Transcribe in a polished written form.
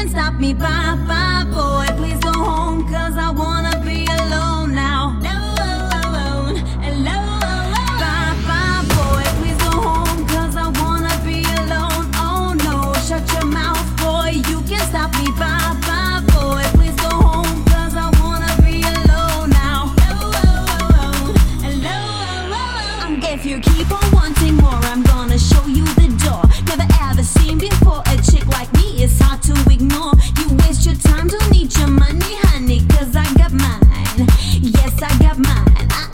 can stop me. Bye bye, boy, please go home, cause I wanna be alone now. Alone, alone. Bye bye, boy, please go home, cause I wanna be alone. Oh no, shut your mouth, boy, you can stop me. Bye bye, boy, please go home, cause I wanna be alone now. Alone, alone. If you keep on wanting more, I'm gonna show you the door. Never ever seen before a chick like me, it's hard to ignore. You waste your time, don't need your money, honey, cause I got mine. Yes, I got mine.